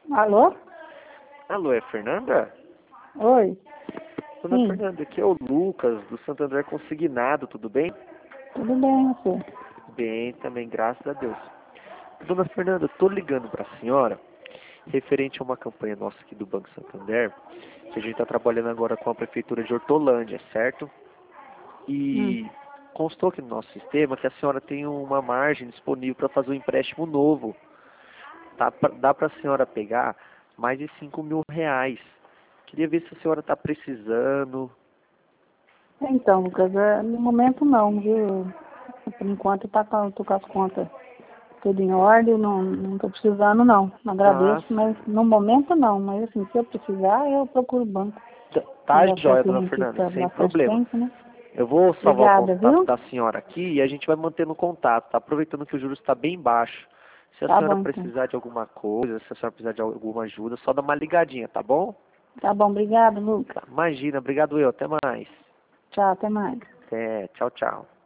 Alô? Alô, é Fernanda? Oi. Dona Sim. Fernanda, aqui é o Lucas, do Santo André Consignado, tudo bem? Tudo bem, você? Bem, também, graças a Deus. Dona Fernanda, estou ligando para a senhora, referente a uma campanha nossa aqui do Banco Santander, que a gente está trabalhando agora com a Prefeitura de Hortolândia, certo? Hum. E constou aqui no nosso sistema que a senhora tem uma margem disponível para fazer um empréstimo novo. Dá para a senhora pegar mais de R$ 5.000. Queria ver se a senhora está precisando. Então, Lucas, no momento não, viu? Por enquanto tô com as contas tudo em ordem, não tô precisando não. Tá, Agradeço, mas no momento não. Mas assim, se eu precisar, eu procuro o banco. Eu tá já tô jóia, aqui dona junto Fernanda, há sem bastante problema. tempo, né? Eu vou salvar o Obrigada, contato viu? da senhora aqui e a gente vai mantendo contato, tá? Aproveitando que o juros está bem baixo. Se a Tá senhora bom, então. precisar de alguma coisa, se a senhora precisar de alguma ajuda, só dá uma ligadinha, tá bom? Tá bom, obrigado, Lucas. Imagina, obrigado eu, até mais. Tchau, até mais. Até, tchau, tchau.